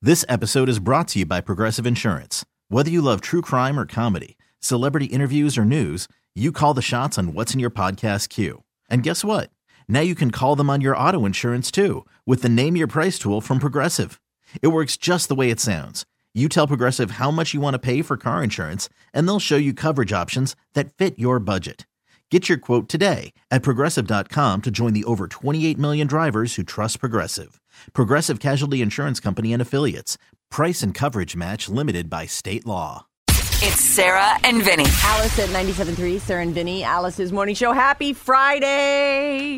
This episode is brought to you by Progressive Insurance. Whether you love true crime or comedy, celebrity interviews or news, you call the shots on what's in your podcast queue. And guess what? Now you can call them on your auto insurance too with the Name Your Price tool from Progressive. It works just the way it sounds. You tell Progressive how much you want to pay for car insurance, and they'll show you coverage options that fit your budget. Get your quote today at Progressive.com to join the over 28 million drivers who trust Progressive. Progressive Casualty Insurance Company and Affiliates. Price and coverage match limited by state law. It's Sarah and Vinny. Alice at 97.3, Sarah and Vinny, Alice's morning show. Happy Friday!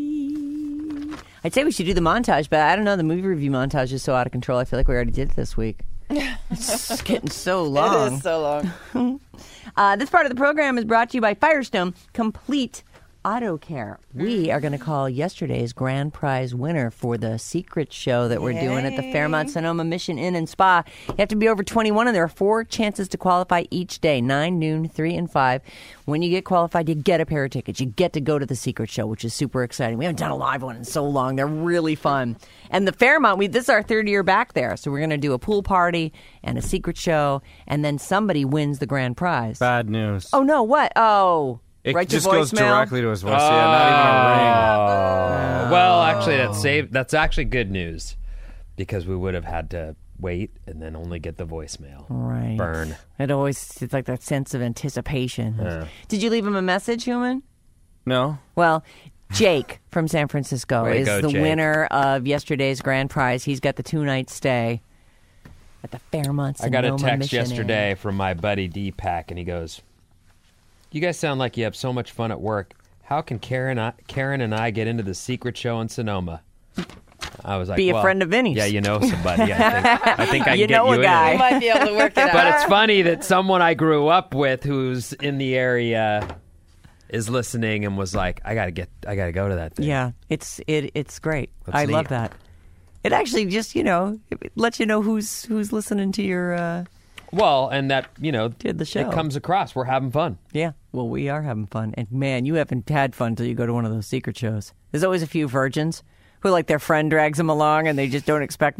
I'd say we should do the montage, but I don't know. The movie review montage is so out of control. I feel like we already did it this week. It's getting so long. It is so long. This part of the program is brought to you by Firestone Complete Auto Care. We are going to call yesterday's grand prize winner for the secret show that we're doing at the Fairmont Sonoma Mission Inn and Spa. You have to be over 21, and there are 4 chances to qualify each day, 9, noon, 3, and 5. When you get qualified, you get a pair of tickets. You get to go to the secret show, which is super exciting. We haven't done a live one in so long. They're really fun. And the Fairmont, this is our 3rd year back there, so we're going to do a pool party and a secret show, and then somebody wins the grand prize. Bad news. Oh, no, what? Oh... It right just to goes voicemail? directly to his voice. Yeah, not even a ring. Well, actually, that's actually good news because we would have had to wait and then only get the voicemail. Right. Burn. It's like that sense of anticipation. Did you leave him a message, human? No. Well, Jake from San Francisco Way to is go, the Jake. winner of yesterday's grand prize. He's got the 2-night stay at the Fairmont Sonoma I got a text Mission yesterday Inn. from my buddy Deepak, and he goes, "You guys sound like you have so much fun at work. How can Karen and I get into the secret show in Sonoma?" I was like, Be a well, friend of Vinny's. Yeah, you know somebody. I think I can You get know you a guy. You might be able to work it out. But it's funny that someone I grew up with who's in the area is listening and was like, I gotta go to that thing. Yeah, it's great. That's I love neat. that. It actually just, it lets you know who's listening to your... Well, and that, Did the show. it comes across. We're having fun. Yeah, well, we are having fun. And, man, you haven't had fun until you go to one of those secret shows. There's always a few virgins who, their friend drags them along and they just don't expect,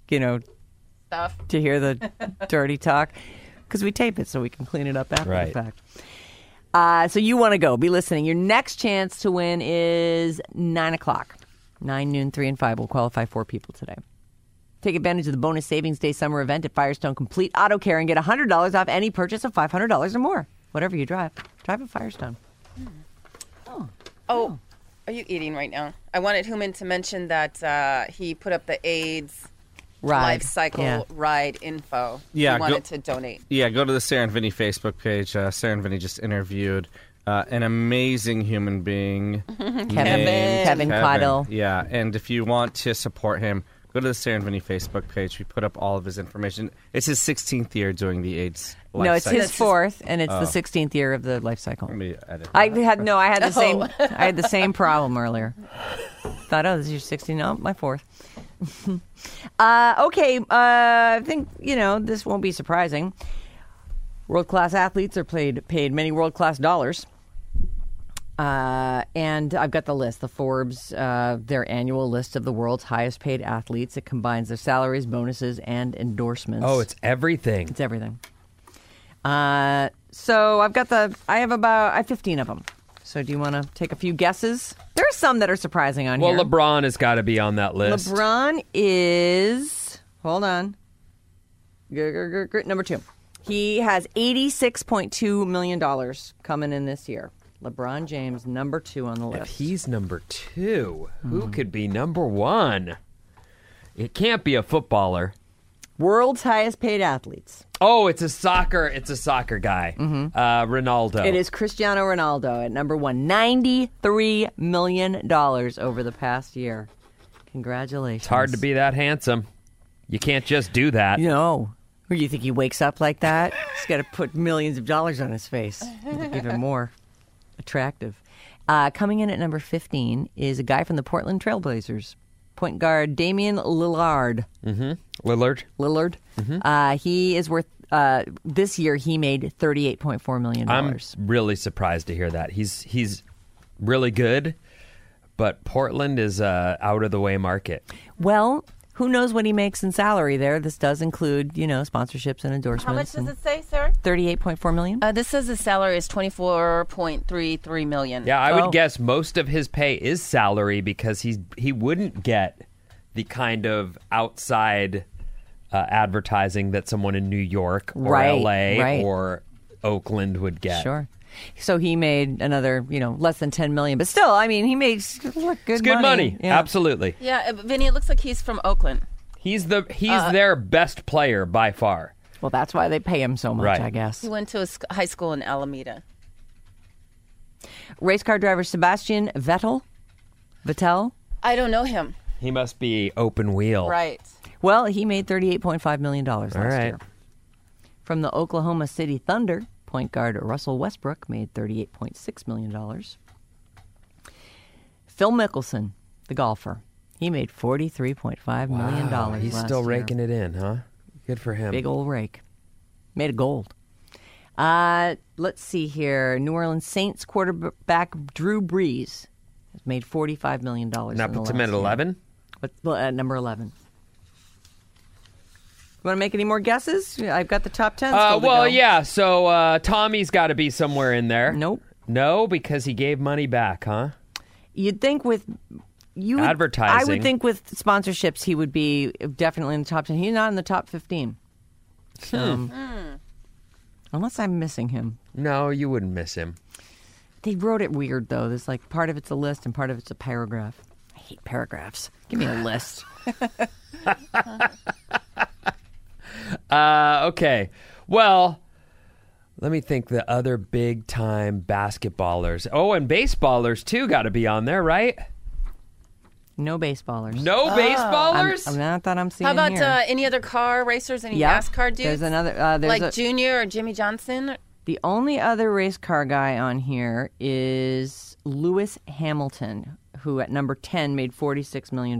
Stuff. to hear the dirty talk. Because we tape it so we can clean it up after Right. the fact. So you want to go. Be listening. Your next chance to win is 9 o'clock. 9, noon, 3, and 5 will qualify 4 people today. Take advantage of the bonus Savings Day summer event at Firestone Complete Auto Care and get $100 off any purchase of $500 or more. Whatever you drive at Firestone. Oh, are you eating right now? I wanted Human to mention that he put up the AIDS life cycle ride info. Yeah, He wanted to donate. Yeah, go to the Sarah and Vinny Facebook page. Sarah and Vinny just interviewed an amazing human being. Kevin Cottle. Yeah, and if you want to support him, go to the Sarah and Vinny Facebook page. We put up all of his information. It's his 16th year doing the AIDS life No, it's cycle. his 4th, and it's the 16th year of the life cycle. Let me edit I that. had the same problem earlier. Thought, this is your 16th. No, my 4th. Okay, I think, this won't be surprising. World-class athletes are paid many world-class dollars. And I've got the list, the Forbes, their annual list of the world's highest paid athletes. It combines their salaries, bonuses, and endorsements. Oh, it's everything. It's everything. So I have 15 of them. So do you want to take a few guesses? There are some that are surprising on Well, here. LeBron has got to be on that list. LeBron is, hold on, number 2. He has $86.2 million coming in this year. LeBron James, number 2 on the list. If he's number 2, who could be number 1? It can't be a footballer. World's highest paid athletes. Oh, it's a soccer guy. Ronaldo. It is Cristiano Ronaldo at number 1. $93 million over the past year. Congratulations. It's hard to be that handsome. You can't just do that. No. Or you think he wakes up like that? He's got to put millions of dollars on his face. Even more attractive. Coming in at number 15 is a guy from the Portland Trailblazers. Point guard Damian Lillard. Lillard. Mm-hmm. He is worth, this year he made $38.4 million. I'm really surprised to hear that. He's really good, but Portland is out of the way market. Well, Who knows what he makes in salary there? This does include, sponsorships and endorsements. How much does it say, Sarah? $38.4 million. This says his salary is $24.33 million. Yeah, I would guess most of his pay is salary because he wouldn't get the kind of outside advertising that someone in New York or LA or Oakland would get. Sure. So he made another, less than $10 million, but still, he makes good money. It's good money, Yeah. absolutely. Yeah, Vinny, it looks like he's from Oakland. He's their best player by far. Well, that's why they pay him so much, Right. I guess. He went to a high school in Alameda. Race car driver Sebastian Vettel. I don't know him. He must be open wheel. Right. Well, he made $38.5 million last right. year. From the Oklahoma City Thunder, point guard Russell Westbrook made $38.6 million. Phil Mickelson, the golfer, he made $43.5 million last He's year. still raking it in, huh? Good for him. Big old rake. Made of gold. Let's see here. New Orleans Saints quarterback Drew Brees has made $45 million. Now puts him at 11? At number 11. You want to make any more guesses? I've got the top 10 still to go. Yeah. So Tommy's got to be somewhere in there. Nope. No, because he gave money back, huh? You'd think advertising. I would think with sponsorships he would be definitely in the top 10. He's not in the top 15. Unless I'm missing him. No, you wouldn't miss him. They wrote it weird, though. There's part of it's a list and part of it's a paragraph. I hate paragraphs. Give me a list. Okay. Well, let me think. The other big-time basketballers. Oh, and baseballers, too, got to be on there, right? No baseballers. No baseballers? I'm not that I'm seeing How about here. Any other car racers? Any Yep. NASCAR dudes? There's another. There's Junior or Jimmy Johnson? The only other race car guy on here is Lewis Hamilton, who at number 10 made $46 million.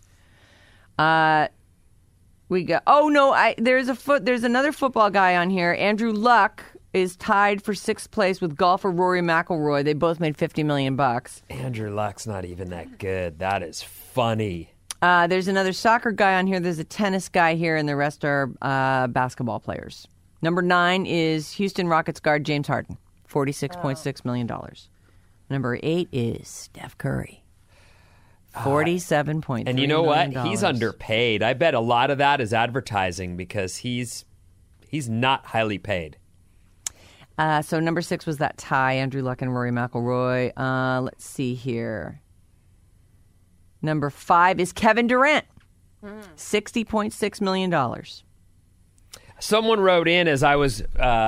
We got. Oh no! There's another football guy on here. Andrew Luck is tied for 6th place with golfer Rory McIlroy. They both made $50 million. Andrew Luck's not even that good. That is funny. There's another soccer guy on here. There's a tennis guy here, and the rest are basketball players. Number 9 is Houston Rockets guard James Harden, $46.6 million. Number 8 is Steph Curry, $47.3 million. And you know what? He's underpaid. I bet a lot of that is advertising because he's not highly paid. So number 6 was that tie, Andrew Luck and Rory McIlroy. Let's see here. Number 5 is Kevin Durant, $60.6 million. Someone wrote in as I was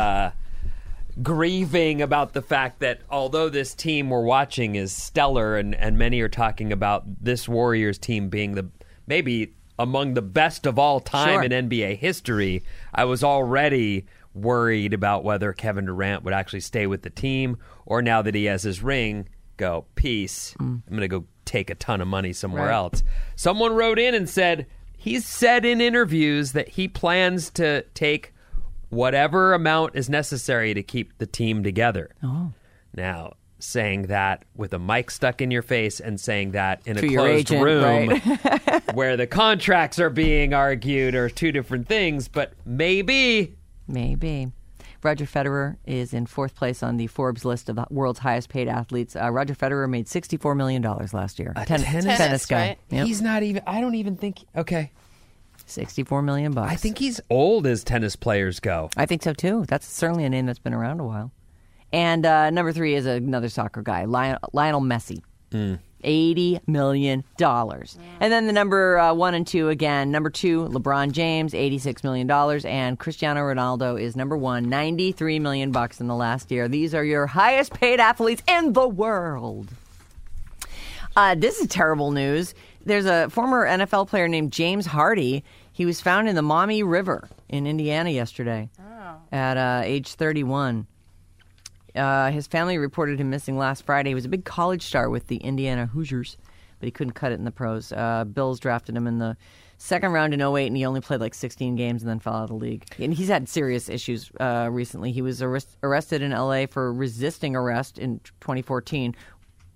grieving about the fact that although this team we're watching is stellar and many are talking about this Warriors team being maybe among the best of all time in NBA history, I was already worried about whether Kevin Durant would actually stay with the team or now that he has his ring, go, peace. I'm going to go take a ton of money somewhere else. Someone wrote in and said he's said in interviews that he plans to take whatever amount is necessary to keep the team together. Oh. Now, saying that with a mic stuck in your face and saying that in a closed room where the contracts are being argued are two different things, but maybe. Roger Federer is in 4th place on the Forbes list of the world's highest paid athletes. Roger Federer made $64 million last year. Tennis guy. Right? Yep. He's not even, I don't even think, okay. $64 million. I think he's old as tennis players go. I think so too. That's certainly a name that's been around a while. And number 3 is another soccer guy, Lionel Messi. $80 million. And then the number 1 and 2 again. Number 2, LeBron James, $86 million. And Cristiano Ronaldo is number 1, $93 million in the last year. These are your highest paid athletes in the world. This is terrible news. There's a former NFL player named James Hardy. He was found in the Maumee River in Indiana yesterday at age 31. His family reported him missing last Friday. He was a big college star with the Indiana Hoosiers, but he couldn't cut it in the pros. Bills drafted him in the second round in 2008, and he only played like 16 games and then fell out of the league. And he's had serious issues recently. He was arrested in L.A. for resisting arrest in 2014.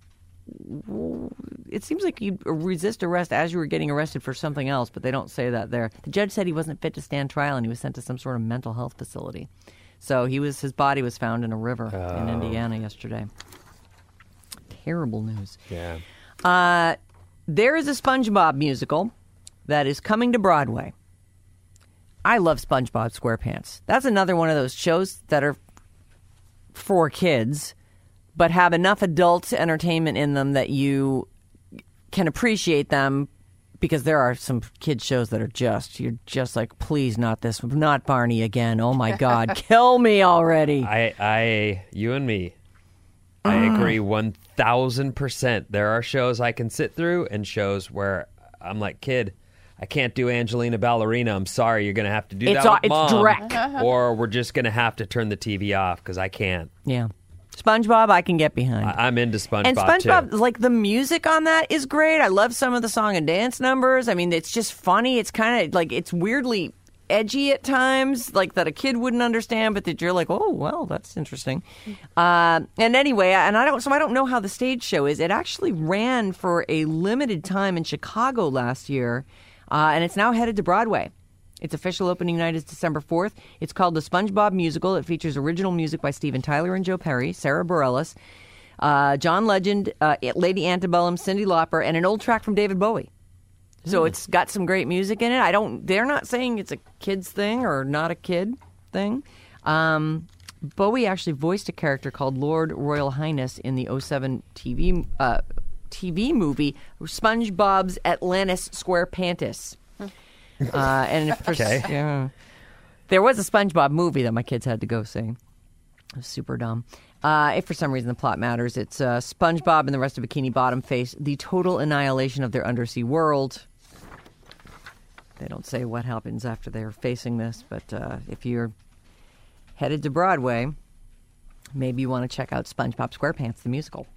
it seems like you resist arrest as you were getting arrested for something else, but they don't say that there. The judge said he wasn't fit to stand trial and he was sent to some sort of mental health facility. So his body was found in a river in Indiana yesterday. Terrible news. Yeah. There is a SpongeBob musical that is coming to Broadway. I love SpongeBob SquarePants. That's another one of those shows that are for kids, but have enough adult entertainment in them that you can appreciate them, because there are some kids shows that are you're just like, please, not this, not Barney again. Oh my God, kill me already. You and me, I agree 1,000%. There are shows I can sit through and shows where I'm like, kid, I can't do Angelina Ballerina. I'm sorry, you're going to have to do that with Mom. It's Drek. Or we're just going to have to turn the TV off because I can't. Yeah. SpongeBob, I can get behind. I'm into SpongeBob, and SpongeBob, too. like, the music on that is great. I love some of the song and dance numbers. I mean, it's just funny. It's kind of, like, it's weirdly edgy at times, like, that a kid wouldn't understand, but that you're like, oh, well, that's interesting. And anyway, I don't know how the stage show is. It actually ran for a limited time in Chicago last year, and it's now headed to Broadway. Its official opening night is December 4th. It's called The SpongeBob Musical. It features original music by Steven Tyler and Joe Perry, Sarah Bareilles, John Legend, Lady Antebellum, Cyndi Lauper, and an old track from David Bowie. So it's got some great music in it. They're not saying it's a kid's thing or not a kid thing. Bowie actually voiced a character called Lord Royal Highness in the 2007 TV movie SpongeBob's Atlantis SquarePantis. And there was a SpongeBob movie that my kids had to go see. It was super dumb. If for some reason the plot matters, it's SpongeBob and the rest of Bikini Bottom face the total annihilation of their undersea world. They don't say what happens after they're facing this, but if you're headed to Broadway, maybe you want to check out SpongeBob SquarePants, the musical.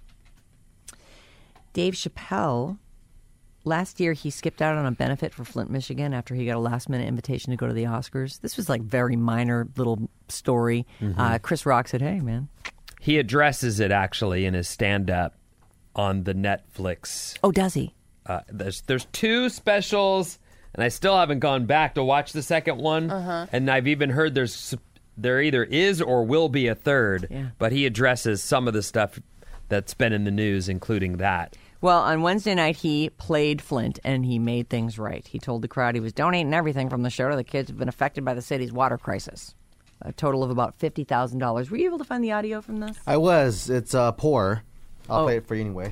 Dave Chappelle, last year he skipped out on a benefit for Flint, Michigan after he got a last-minute invitation to go to the Oscars. This was like very minor little story. Chris Rock said, hey, man. He addresses it, actually, in his stand-up on the Netflix. Oh, does he? There's two specials, and I still haven't gone back to watch the second one. And I've even heard there either is or will be a third. Yeah. But he addresses some of the stuff that's been in the news, including that. Well, on Wednesday night, he played Flint, and he made things right. He told the crowd he was donating everything from the show to the kids who've been affected by the city's water crisis. A total of about $50,000. Were you able to find the audio from this? I was. It's poor. I'll play it for you anyway.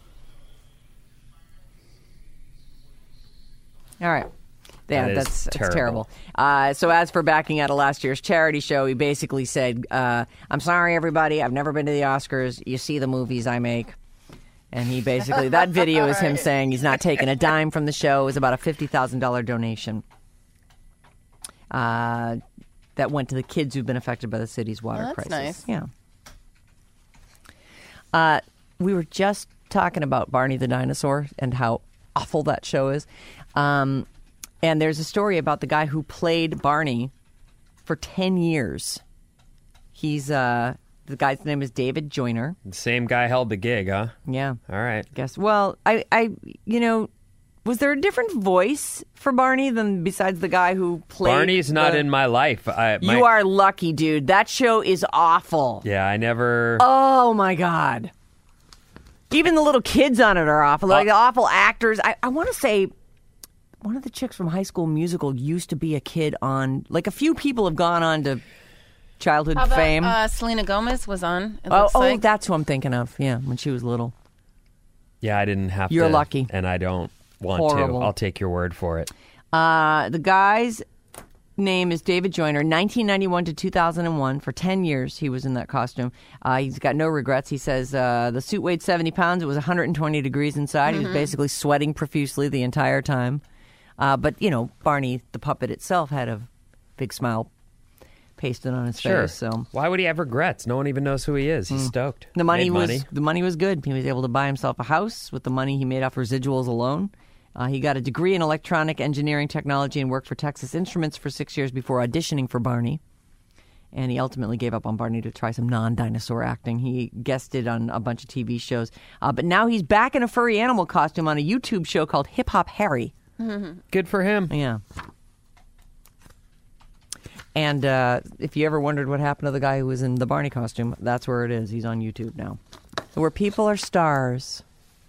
All right. Yeah, that's terrible. terrible. So as for backing out of last year's charity show, he basically said, I'm sorry, everybody. I've never been to the Oscars. You see the movies I make. And he basically, that video is him saying he's not taking a dime from the show. It was about a $50,000 donation that went to the kids who've been affected by the city's water crisis. That's nice. Yeah. We were just talking about Barney the Dinosaur and how awful that show is. And there's a story about the guy who played Barney for 10 years. He's... the guy's name is David Joyner. The same guy held the gig, huh? Yeah. All right. Guess. Well, I was there a different voice for Barney than besides the guy who played? Barney's not in my life. You are lucky, dude. That show is awful. Yeah, I never... Oh, my God. Even the little kids on it are awful. Like the awful actors. I want to say one of the chicks from High School Musical used to be a kid on... Like, a few people have gone on to... childhood How about, fame. Selena Gomez was on. Oh, that's who I'm thinking of. Yeah, when she was little. Yeah, I didn't have to. You're lucky. And I don't want Horrible. to. I'll take your word for it. The guy's name is David Joyner. 1991 to 2001. For 10 years, he was in that costume. He's got no regrets. He says the suit weighed 70 pounds. It was 120 degrees inside. He was basically sweating profusely the entire time. But, Barney, the puppet itself, had a big smile pasted on his face. So why would he have regrets? No one even knows who he is. He's stoked. The money was good. He was able to buy himself a house with the money he made off residuals alone. He got a degree in electronic engineering technology and worked for Texas Instruments for 6 years before auditioning for Barney. And he ultimately gave up on Barney to try some non-dinosaur acting. He guested on a bunch of TV shows. But now he's back in a furry animal costume on a YouTube show called Hip Hop Harry. Good for him. Yeah. And if you ever wondered what happened to the guy who was in the Barney costume, that's where it is. He's on YouTube now. Where people are stars.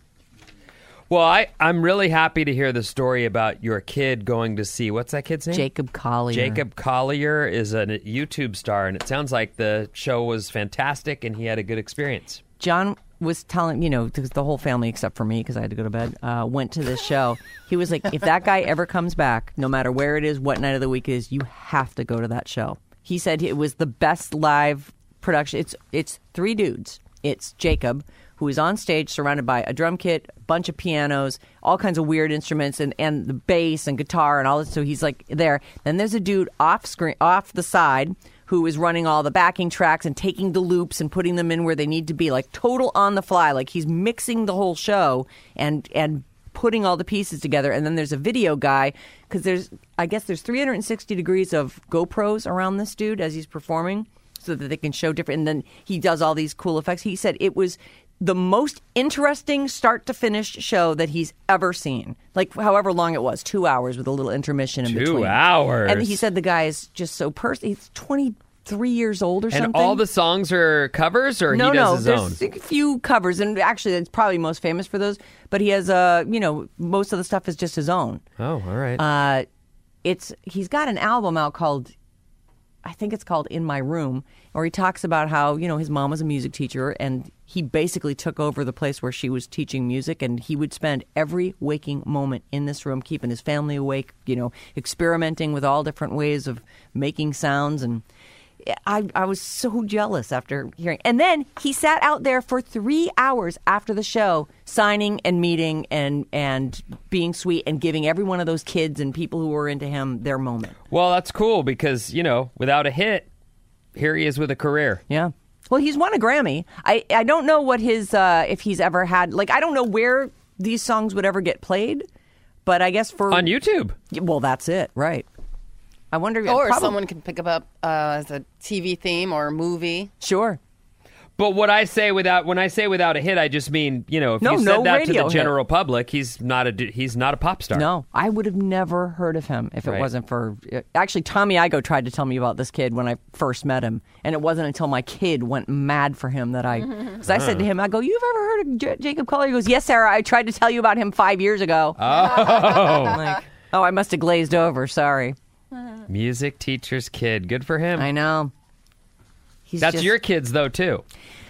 Well, I'm really happy to hear the story about your kid going to see, what's that kid's name? Jacob Collier. Jacob Collier is a YouTube star, and it sounds like the show was fantastic and he had a good experience. John was telling, because the whole family except for me, because I had to go to bed, went to this show. He was like, if that guy ever comes back, no matter where it is, what night of the week it is, you have to go to that show. He said it was the best live production. It's three dudes. It's Jacob, who is on stage surrounded by a drum kit, a bunch of pianos, all kinds of weird instruments, and the bass and guitar and all this. So he's like there. Then there's a dude off the side, who is running all the backing tracks and taking the loops and putting them in where they need to be, like total on the fly. Like he's mixing the whole show and putting all the pieces together. And then there's a video guy, because I guess there's 360 degrees of GoPros around this dude as he's performing, so that they can show different. And then he does all these cool effects. He said it was the most interesting start to finish show that he's ever seen. Like however long it was, 2 hours with a little intermission in between. 2 hours. And he said the guy is just so he's 23 years old or something. And all the songs are covers, or he does his own? There's a few covers, and actually it's probably most famous for those. But he has most of the stuff is just his own. Oh, all right. He's got an album out called, I think it's called In My Room, where he talks about how, his mom was a music teacher and he basically took over the place where she was teaching music, and he would spend every waking moment in this room keeping his family awake, experimenting with all different ways of making sounds. And I was so jealous after hearing. And then he sat out there for 3 hours after the show, signing and meeting and being sweet and giving every one of those kids and people who were into him their moment. Well, that's cool because, without a hit, here he is with a career. Yeah. Well, he's won a Grammy. I don't know what his, if he's ever had, I don't know where these songs would ever get played, but I guess on YouTube. Well, that's it, right. I wonder. Or someone can pick up as a TV theme or a movie. Sure. But when I say without a hit, I just mean, if you said that to the general public, he's not a pop star. No, I would have never heard of him if it wasn't for... Actually, Tommy Igoe tried to tell me about this kid when I first met him, and it wasn't until my kid went mad for him that Because I said to him, I go, you've ever heard of Jacob Collier? He goes, yes, Sarah, I tried to tell you about him 5 years ago. Oh. I'm like, I must have glazed over, sorry. Music teacher's kid. Good for him. I know. That's your kids, though, too.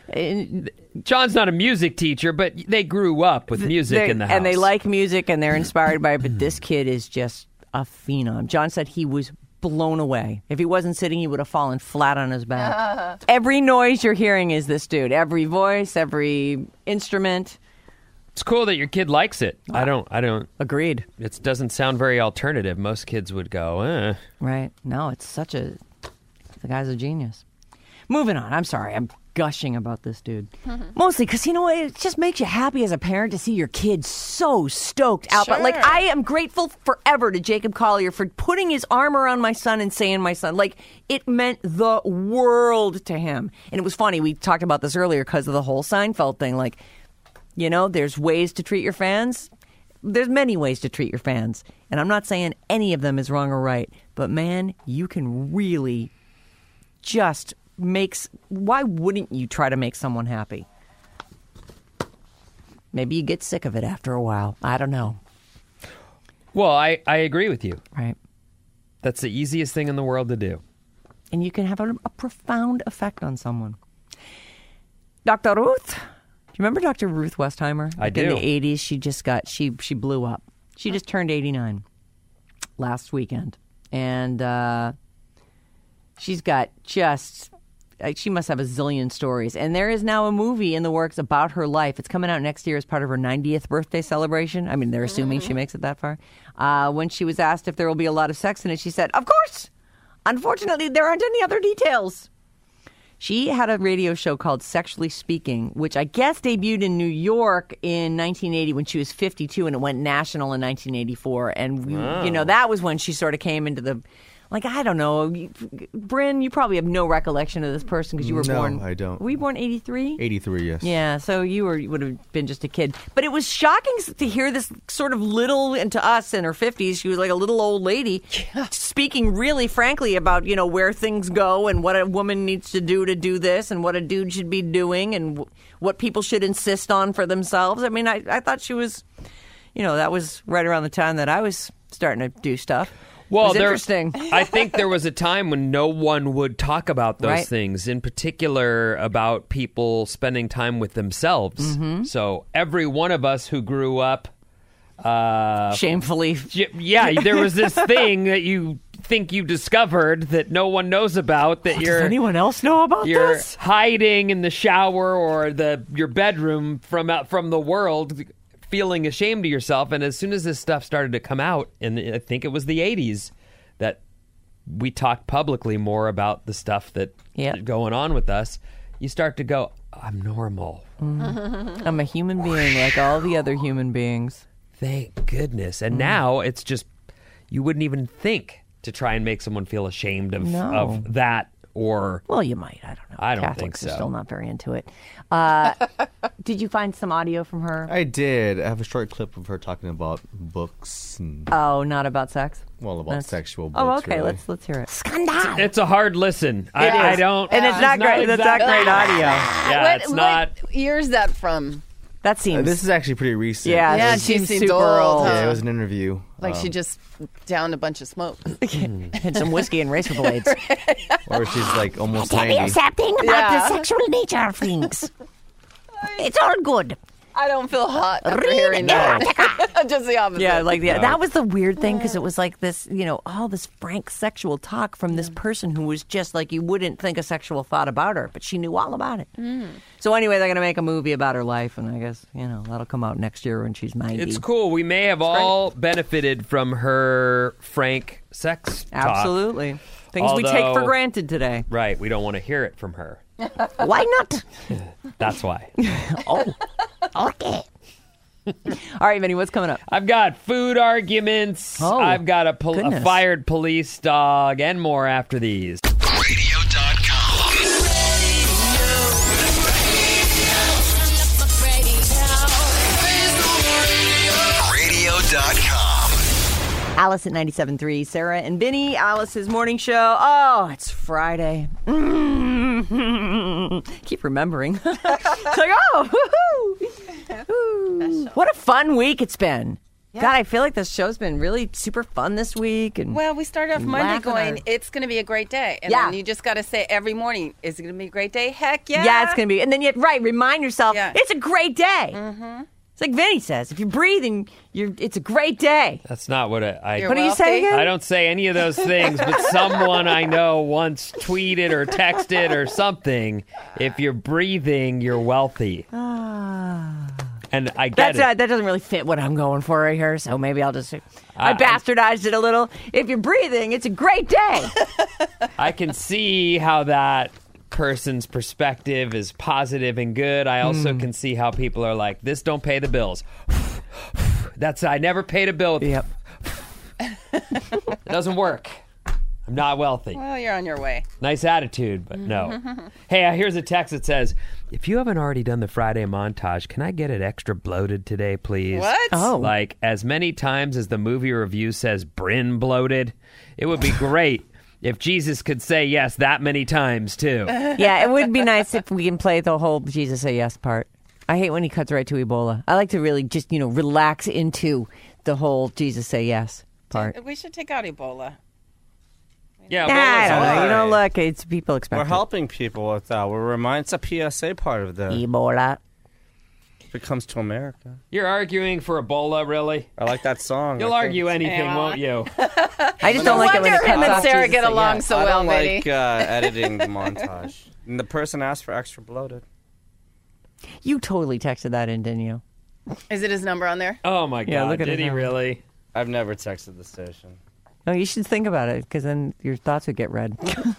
John's not a music teacher, but they grew up with music in the house. And they like music, and they're inspired by it, but this kid is just a phenom. John said he was blown away. If he wasn't sitting, he would have fallen flat on his back. Every noise you're hearing is this dude. Every voice, every instrument. It's cool that your kid likes it. I don't. Agreed. It doesn't sound very alternative. Most kids would go, eh. Right. No, the guy's a genius. Moving on. I'm sorry. I'm gushing about this dude. Mostly because, it just makes you happy as a parent to see your kid so stoked out. Sure. But, I am grateful forever to Jacob Collier for putting his arm around my son and saying my son. It meant the world to him. And it was funny. We talked about this earlier because of the whole Seinfeld thing. There's ways to treat your fans. There's many ways to treat your fans. And I'm not saying any of them is wrong or right. But, man, you can really just why wouldn't you try to make someone happy? Maybe you get sick of it after a while. I don't know. Well, I agree with you. Right. That's the easiest thing in the world to do. And you can have a profound effect on someone. Dr. Ruth. Do you remember Dr. Ruth Westheimer? I do. In the 80s, she blew up. She just turned 89 last weekend. And she's got she must have a zillion stories. And there is now a movie in the works about her life. It's coming out next year as part of her 90th birthday celebration. I mean, they're assuming she makes it that far. When she was asked if there will be a lot of sex in it, she said, of course. Unfortunately, there aren't any other details. She had a radio show called Sexually Speaking, which I guess debuted in New York in 1980 when she was 52, and it went national in 1984. And, that was when she sort of came into the Like, I don't know. Bryn, you probably have no recollection of this person because you were born. No, I don't. Were you born 83? 83, yes. Yeah, so you would have been just a kid. But it was shocking to hear this sort of little, and to us in her 50s, she was like a little old lady speaking really frankly about, where things go and what a woman needs to do this and what a dude should be doing and what people should insist on for themselves. I mean, I thought she was, that was right around the time that I was starting to do stuff. Well, it was interesting. I think there was a time when no one would talk about those things, in particular about people spending time with themselves. Mm-hmm. So every one of us who grew up... shamefully. Yeah, there was this thing that you think you discovered that no one knows about. Does anyone else know about you're this? Hiding in the shower or your bedroom from the world, feeling ashamed of yourself. And as soon as this stuff started to come out, and I think it was the 80s, that we talked publicly more about the stuff that going on with us, you start to go, I'm normal. Mm-hmm. I'm a human being like all the other human beings. Thank goodness. And now it's just, you wouldn't even think to try and make someone feel ashamed of that. Or, well, you might. I don't know. I don't Catholics think so. Are still not very into it. Did you find some audio from her? I did. I have a short clip of her talking about books. Not about sex? Well, about sexual books. Oh, okay. Really. Let's hear it. Scandal. It's a hard listen. I don't. And it's not great. That's not great audio. Yeah, it's not. What year is that from? That seems. This is actually pretty recent. Yeah, she seems super old. Yeah, it was an interview. Like she just downed a bunch of smoke. And some whiskey and razor blades. Or she's like almost Tell 90. you something about the sexual nature of things. It's all good. I don't feel hot after hearing that. Just the opposite. Yeah, that was the weird thing because it was like this, all this frank sexual talk from this person who was just like, you wouldn't think a sexual thought about her, but she knew all about it. So anyway, they're going to make a movie about her life, and I guess, that'll come out next year when she's 90. It's cool. We may have all benefited from her frank sex talk. Absolutely. Things we take for granted today. Right. We don't want to hear it from her. Why not? That's why. Oh, okay. All right, Vinny, what's coming up? I've got food arguments. Oh, I've got a fired police dog and more after these. Radio.com. Radio.com. Alice at 97.3, Sarah and Vinny, Alice's morning show. Oh, it's Friday. Keep remembering. It's like, woohoo! What a fun week it's been. Yeah. God, I feel like this show's been really super fun this week. And well, we started off Monday going, it's going to be a great day. And then you just got to say every morning, is it going to be a great day? Heck yeah. Yeah, it's going to be. And then remind yourself, it's a great day. Mm-hmm. It's like Vinny says, if you're breathing, it's a great day. That's not what I what do you say again? I don't say any of those things, but someone I know once tweeted or texted or something, if you're breathing, you're wealthy. And I get it. That doesn't really fit what I'm going for right here, so maybe I'll just... I bastardized it a little. If you're breathing, it's a great day. I can see how that person's perspective is positive and good. I also can see how people are like, this don't pay the bills. I never paid a bill. Yep. It doesn't work. I'm not wealthy. Well, you're on your way. Nice attitude, but no. Hey, here's a text that says, if you haven't already done the Friday montage, can I get it extra bloated today, please? What? Oh. Like, as many times as the movie review says Bryn bloated, it would be great if Jesus could say yes that many times, too. Yeah, it would be nice if we can play the whole Jesus say yes part. I hate when he cuts right to Ebola. I like to really just, relax into the whole Jesus say yes part. We should take out Ebola. Yeah, I don't know. Look, it's people expect We're helping people with that. It's a PSA part of the... Ebola. If it comes to America. You're arguing for Ebola, really? I like that song. You'll argue anything, won't you? I just don't like it when it cuts him and off Sarah Jesus get say along yes. so I well, don't Vinny. like editing the montage. And the person asked for extra bloated. You totally texted that in, didn't you? Is it his number on there? Oh, my God. Yeah, look at Did it he now. really? I've never texted the station. No, you should think about it, because then your thoughts would get read.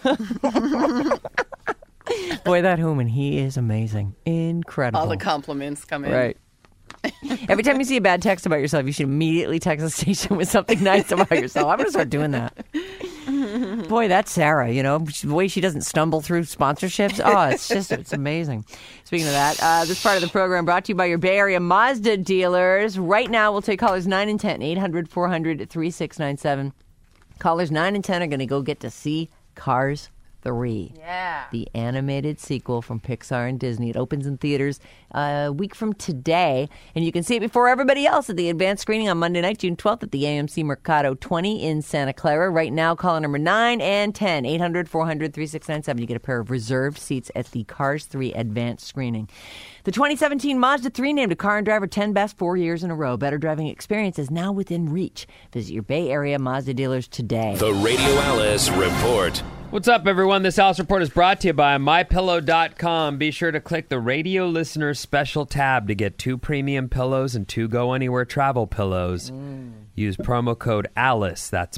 Boy, that Hooman, he is amazing. Incredible. All the compliments come in. Right. Every time you see a bad text about yourself, you should immediately text the station with something nice about yourself. I'm going to start doing that. Boy, that's Sarah, the way she doesn't stumble through sponsorships. Oh, it's amazing. Speaking of that, this part of the program brought to you by your Bay Area Mazda dealers. Right now, we'll take callers 9 and 10, 800-400-3697. Callers 9 and 10 are going to go get to see Cars 3. Yeah. The animated sequel from Pixar and Disney. It opens in theaters a week from today, and you can see it before everybody else at the advanced screening on Monday night, June 12th at the AMC Mercado 20 in Santa Clara. Right now, caller number 9 and 10, 800-400-3697. You get a pair of reserved seats at the Cars 3 advanced screening. The 2017 Mazda 3 named a Car and Driver 10 Best 4 years in a row. Better driving experience is now within reach. Visit your Bay Area Mazda dealers today. The Radio Alice Report. What's up, everyone? This Alice Report is brought to you by MyPillow.com. Be sure to click the Radio Listeners Special tab to get 2 premium pillows and 2 Go Anywhere travel pillows. Use promo code ALICE. That's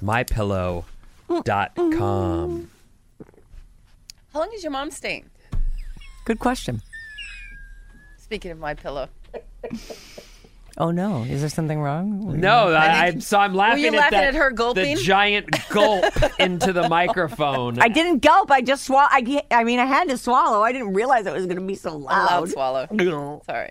MyPillow.com. How long is your mom staying? Good question. Speaking of MyPillow. Oh, no. Is there something wrong? No, I'm laughing, Were you laughing at her the gulping? giant gulp into the microphone. I didn't gulp. I just swallowed. I had to swallow. I didn't realize it was going to be so A loud. loud swallow. Sorry.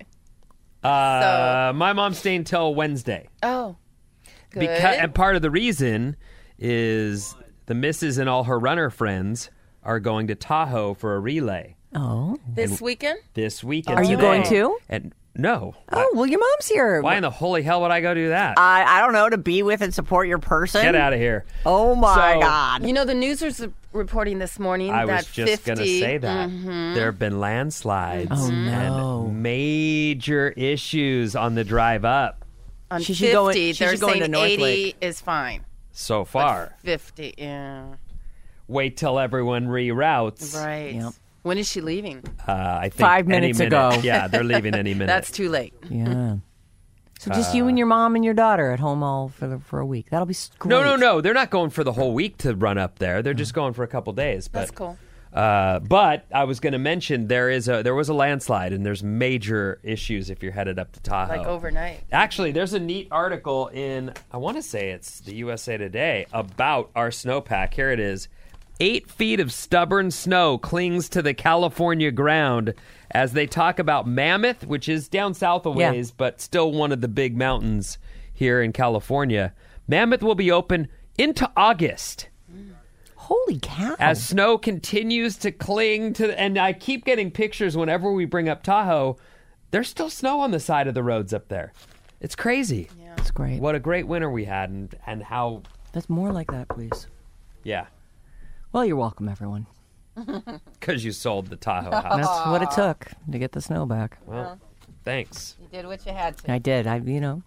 My mom's staying till Wednesday. Oh, good. And part of the reason is the missus and all her runner friends are going to Tahoe for a relay. Oh. This weekend? This weekend. Are you today. going too? And no. Oh, well, your mom's here. Why in the holy hell would I go do that? I don't know, to be with and support your person. Get out of here. Oh, my So- God. You know, the news was reporting this morning I that was just going to say that. There have been landslides Oh, no. and major issues on the drive up on She 50, should go in- she they're should go into saying North 80 Lake. is fine. so far. 50, yeah. Wait till everyone reroutes. Right. Yep. When is she leaving? I think 5 any minutes minute. ago. Yeah, they're leaving any minute. That's too late. Yeah. So just you and your mom and your daughter at home all for a week. That'll be great. No. They're not going for the whole week to run up there. They're just going for a couple days. But, That's cool. But I was going to mention there was a landslide and there's major issues if you're headed up to Tahoe. Like overnight. Actually, there's a neat article in, I want to say it's the USA Today, about our snowpack. Here it is. 8 feet of stubborn snow clings to the California ground as they talk about Mammoth, which is down south a ways, but still one of the big mountains here in California. Mammoth will be open into August. Holy cow. As snow continues to cling to, and I keep getting pictures whenever we bring up Tahoe, there's still snow on the side of the roads up there. It's crazy. Yeah. That's great. What a great winter we had and how, That's more like that, please. yeah, Well, you're welcome, everyone. because you sold the Tahoe house. That's what it took to get the snow back. Well, thanks. You did what you had to. I did. I'm one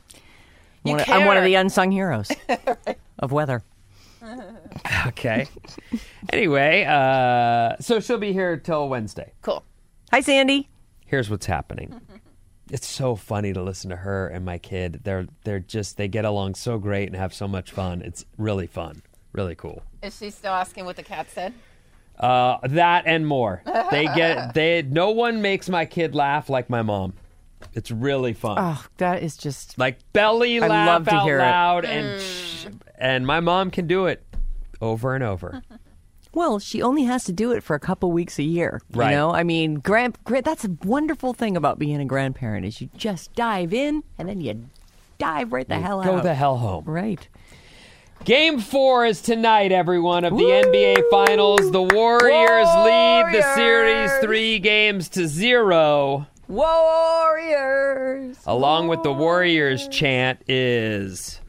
of care. the unsung heroes of weather. Okay. Anyway, so she'll be here till Wednesday. Cool. Hi, Sandy. Here's what's happening. It's so funny to listen to her and my kid. They get along so great and have so much fun. It's really fun. Really cool. Is she still asking what the cat said? That and more. No one makes my kid laugh like my mom. It's really fun. Oh, that is just... Like belly I laugh love to out hear it. loud and my mom can do it over and over. Well, she only has to do it for a couple weeks a year. Right. You know? I mean, that's a wonderful thing about being a grandparent is you just dive in and then you dive right the hell out. Go the hell home. Right. Game 4 is tonight, everyone, of the NBA Finals. The Warriors lead the series 3-0. Warriors. Along with the Warriors chant is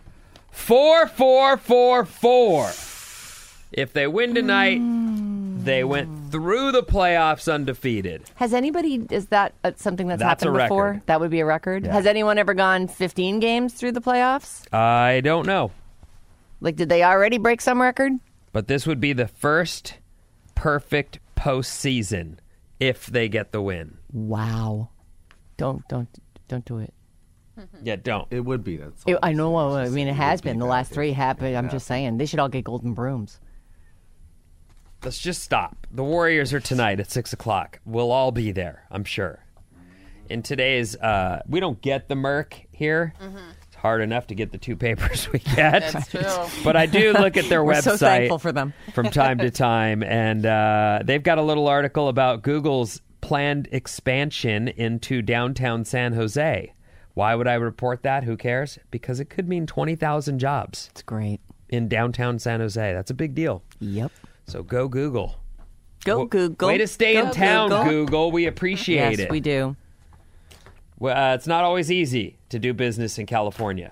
4-4-4-4. If they win tonight, they went through the playoffs undefeated. Is that something that's That's happened a before? record. That would be a record. Yeah. Has anyone ever gone 15 games through the playoffs? I don't know. Like, did they already break some record? But this would be the first perfect postseason if they get the win. Wow. Don't do it. Yeah, don't. It would be. That's all. I know. I mean, it has been. The last 3 happened. I'm Yeah. just saying. They should all get golden brooms. Let's just stop. The Warriors are tonight at 6 o'clock. We'll all be there, I'm sure. In today's, we don't get the Merc here. hard enough to get the 2 papers we get. That's true. But I do look at their We're website so thankful for them. from time to time, and they've got a little article about Google's planned expansion into downtown San Jose. Why would I report that? Who cares? Because it could mean 20,000 jobs. It's great. In downtown San Jose. That's a big deal. Yep. So go Google. Go Google. Way to stay in town, Google. We appreciate it. Yes, we do. Well, it's not always easy to do business in California.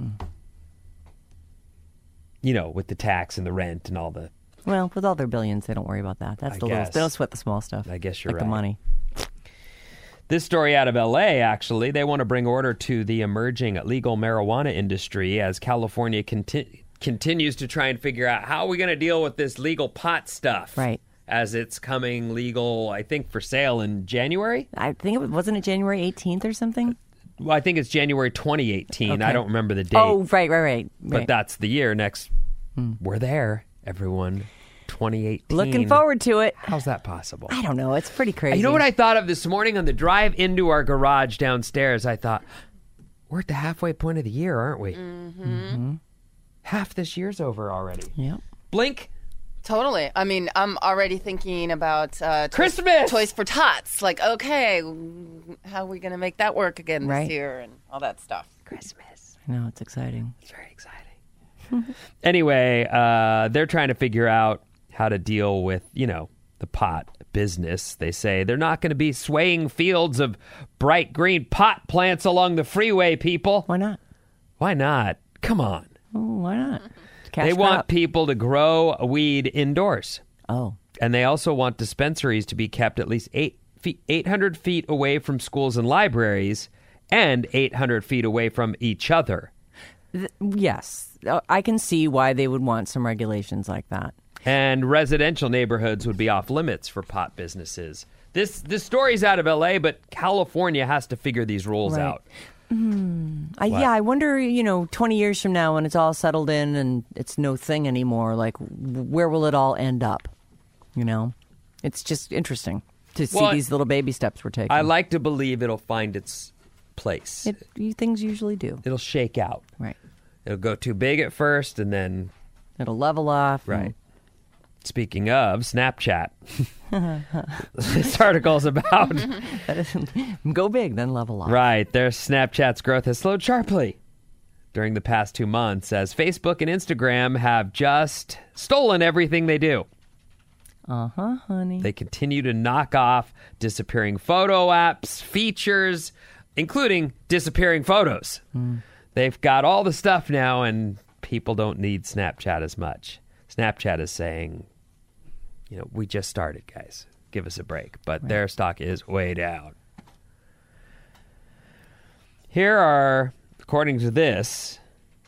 You know, with the tax and the rent and all the... Well, with all their billions, they don't worry about that. That's the little. They don't sweat the small stuff. I guess you're like right. the money. This story out of L.A., actually, they want to bring order to the emerging legal marijuana industry as California continues to try and figure out how are we going to deal with this legal pot stuff. Right. As it's coming legal, I think, for sale in January? I think wasn't it January 18th or something? Well, I think it's January 2018. Okay. I don't remember the date. Oh, right. But that's the year next. We're there, everyone. 2018. Looking forward to it. How's that possible? I don't know. It's pretty crazy. You know what I thought of this morning on the drive into our garage downstairs? I thought, we're at the halfway point of the year, aren't we? Mm-hmm. Half this year's over already. Yep. Blink. Totally. I mean, I'm already thinking about Christmas! Toys for Tots. Like, okay, how are we going to make that work again this year and all that stuff? Christmas. I know, it's exciting. It's very exciting. Anyway, they're trying to figure out how to deal with, the pot business. They say they're not going to be swaying fields of bright green pot plants along the freeway, people. Why not? Why not? Come on. Oh, why not? They want people to grow weed indoors. Oh. And they also want dispensaries to be kept at least 800 feet away from schools and libraries and 800 feet away from each other. Yes. I can see why they would want some regulations like that. And residential neighborhoods would be off limits for pot businesses. This story's out of L.A., but California has to figure these rules out. Yeah, I wonder, 20 years from now when it's all settled in and it's no thing anymore, like, where will it all end up? It's just interesting to see these little baby steps we're taking. I like to believe it'll find its place. Things usually do. It'll shake out. Right. It'll go too big at first and then... It'll level off. Right. Speaking of Snapchat, this article's about... Go big, then level off. Right. Their Snapchat's growth has slowed sharply during the past 2 months as Facebook and Instagram have just stolen everything they do. Honey. They continue to knock off disappearing photo apps, features, including disappearing photos. They've got all the stuff now, and people don't need Snapchat as much. Snapchat is saying, we just started, guys. Give us a break. But their stock is way down. Here are, according to this,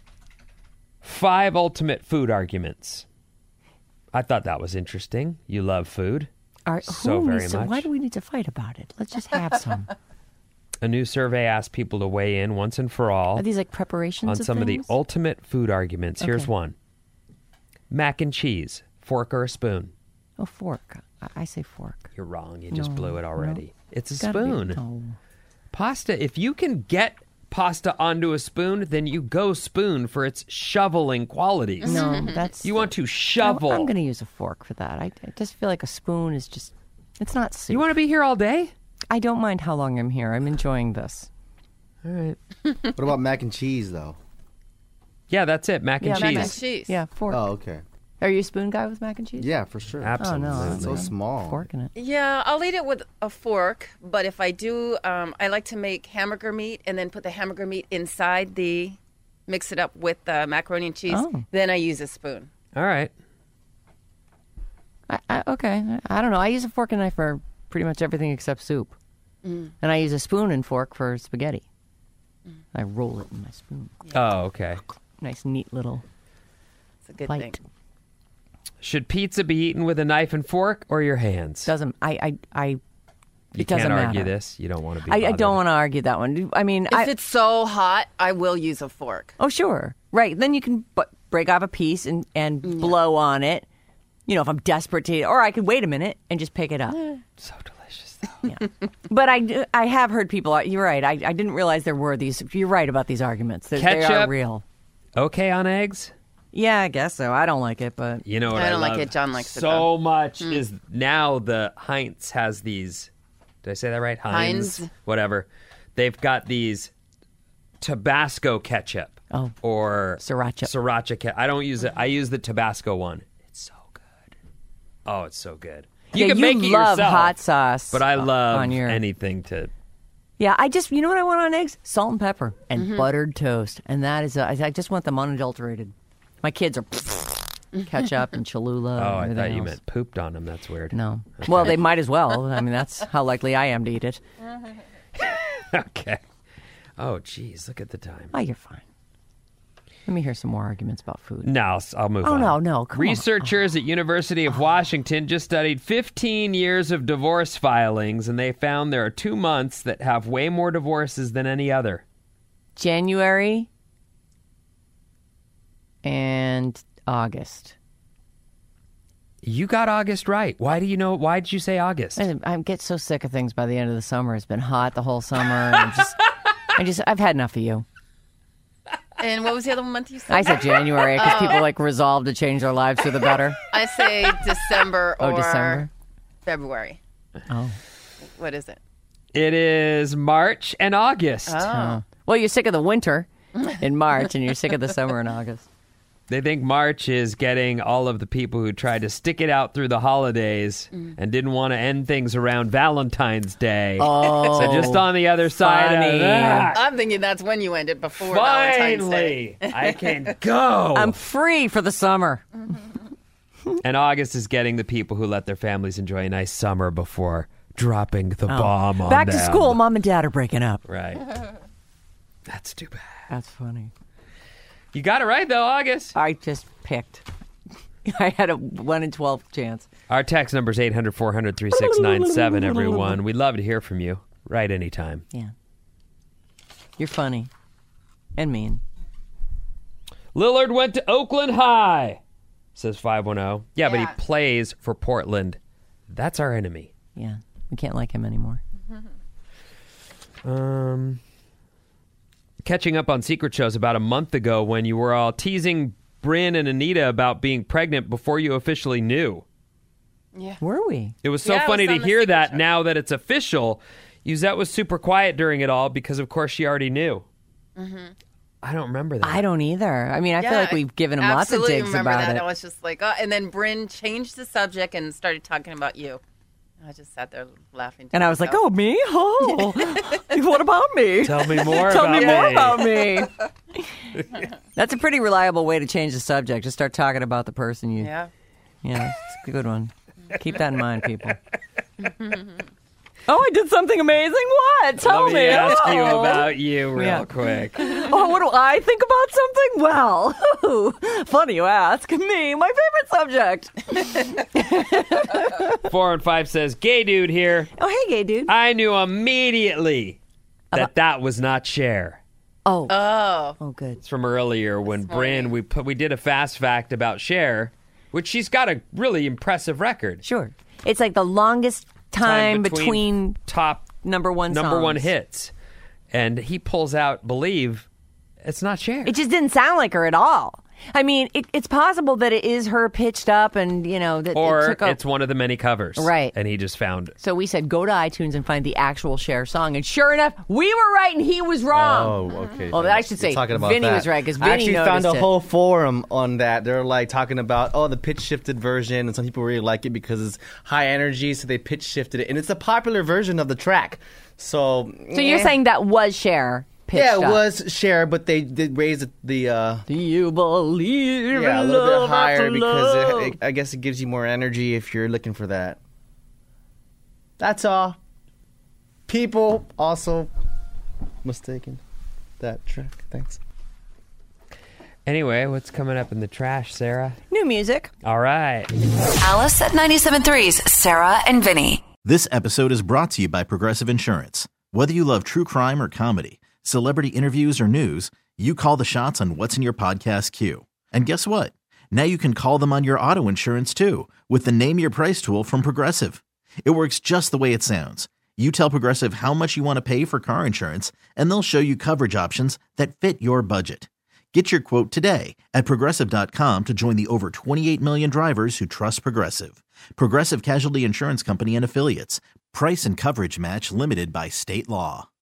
5 ultimate food arguments. I thought that was interesting. You love food. Very much. Why do we need to fight about it? Let's just have some. A new survey asked people to weigh in once and for all. Are these like preparations on some of the ultimate food arguments? Here's one. Mac and cheese, fork or a spoon? Oh, fork. I say fork. You're wrong. You just blew it already. No. It's a spoon. Pasta, if you can get pasta onto a spoon, then you go spoon for its shoveling qualities. No, that's... You want to shovel. I'm going to use a fork for that. I just feel like a spoon is just... It's not soup. You want to be here all day? I don't mind how long I'm here. I'm enjoying this. All right. What about mac and cheese, though? Yeah, that's it. Mac and cheese. Mac and cheese. Yeah, fork. Oh, okay. Are you a spoon guy with mac and cheese? Yeah, for sure. Absolutely. Oh, no. It's so small. Fork in it. Yeah, I'll eat it with a fork, but if I do, I like to make hamburger meat and then put the hamburger meat inside mix it up with the macaroni and cheese. Oh. Then I use a spoon. All right. Okay. I don't know. I use a fork and knife for pretty much everything except soup. And I use a spoon and fork for spaghetti. I roll it in my spoon. Oh, okay. Nice, neat little It's a good bite. thing. Should pizza be eaten with a knife and fork or your hands? Doesn't You it can't doesn't argue matter. this. You don't want to be I bothered. don't want to argue that one. I mean, If it's so hot, I will use a fork. oh sure, right. Then you can break off a piece and blow on it. If I'm desperate to eat, or I could wait a minute and just pick it up. So delicious, But I have heard people. You're right. I didn't realize there were these. You're right about these arguments. They are Ketchup? real. Okay on eggs? Yeah, I guess so. I don't like it, but You know what I don't like love it. John likes it, so though. much is now the Heinz has these. Did I say that right? Heinz? Whatever. They've got these Tabasco ketchup. Oh. Or Sriracha. Sriracha ketchup. I don't use it. I use the Tabasco one. It's so good. Oh, it's so good. You yeah, can make it love yourself. hot sauce. But I love on your anything to. Yeah, you know what I want on eggs? Salt and pepper and buttered toast, and that is I just want them unadulterated. My kids are ketchup and Cholula. Oh, and I thought everything you else. meant pooped on them. That's weird. No. Well, they might as well. I mean, that's how likely I am to eat it. Okay. Oh, geez, look at the time. Oh, you're fine. Let me hear some more arguments about food. No, I'll move Oh, on. no, come on. Researchers at University of Washington just studied 15 years of divorce filings, and they found there are 2 months that have way more divorces than any other. January and August. You got August right. Why do you know? Why did you say August? I get so sick of things by the end of the summer. It's been hot the whole summer. And I've had enough of you. And what was the other month you said? I said January because people resolve to change their lives for the better. I say December or December? February. Oh. What is it? It is March and August. Oh. Well, you're sick of the winter in March and you're sick of the summer in August. They think March is getting all of the people who tried to stick it out through the holidays and didn't want to end things around Valentine's Day. Oh, So just on the other side funny. of that. I'm thinking that's when you ended before Valentine's Day. Finally, I can go. I'm free for the summer. And August is getting the people who let their families enjoy a nice summer before dropping the bomb on Back to them. school, Mom and Dad are breaking up. Right. That's too bad. That's funny. You got it right, though, August. I just picked. I had a 1 in 12 chance. Our text number is 800-400-3697, everyone. We'd love to hear from you. Right anytime. Yeah. You're funny. And mean. Lillard went to Oakland High, says 510. Yeah, but he Yeah. plays for Portland. That's our enemy. Yeah. We can't like him anymore. Catching up on secret shows about a month ago when you were all teasing Bryn and Anita about being pregnant before you officially knew. Yeah. Were we? It was so Yeah, it funny was to on the hear Secret that Show. now that it's official. Yuzette was super quiet during it all because, of course, she already knew. I don't remember that. I don't either. I mean, I feel like we've given him lots of absolutely digs remember about that. it. I was just like, and then Bryn changed the subject and started talking about you. I just sat there laughing. to And I was like, myself. oh, me? Oh, what about me? Tell me more Tell about me more about me. That's a pretty reliable way to change the subject. Just start talking about the person you... Yeah. Yeah, it's a good one. Keep that in mind, people. Oh, I did something amazing? What? Tell Let me ask you Oh. about you real Yeah. quick. Oh, what do I think about something? Well, funny you ask. Me, my favorite subject. 4 and 5 says, gay dude here. Oh, hey, gay dude. I knew immediately that was not Cher. Oh. Oh. Oh, good. It's from earlier when Bryn, we did a fast fact about Cher, which she's got a really impressive record. Sure. It's like the longest time between top number one songs. hits. And he pulls out Believe. It's not Cher. It just didn't sound like her at all. I mean, it's possible that it is her pitched up and, you know, that or it took it's one of the many covers. Right. And he just found it. So we said, go to iTunes and find the actual Cher song. And sure enough, we were right and he was wrong. Oh, okay. Well, I should say You're talking about Vinny that. was right, 'cause I Vinny actually found noticed a it. whole forum on that. They're like talking about, the pitch shifted version, and some people really like it because it's high energy, so they pitch shifted it, and it's a popular version of the track. So You're saying that was Cher pitched yeah, it up. was Cher, but they did raise the Do you believe yeah, a in little love bit higher after love? because I guess it gives you more energy if you're looking for that. That's all. People also mistaken that track. Thanks. Anyway, what's coming up in the trash, Sarah? New music. All right. Alice at 97.3's Sarah and Vinny. This episode is brought to you by Progressive Insurance. Whether you love true crime or comedy, celebrity interviews or news, you call the shots on what's in your podcast queue. And guess what? Now you can call them on your auto insurance too with the Name Your Price tool from Progressive. It works just the way it sounds. You tell Progressive how much you want to pay for car insurance, and they'll show you coverage options that fit your budget. Get your quote today at Progressive.com to join the over 28 million drivers who trust Progressive. Progressive Casualty Insurance Company and Affiliates. Price and coverage match limited by state law.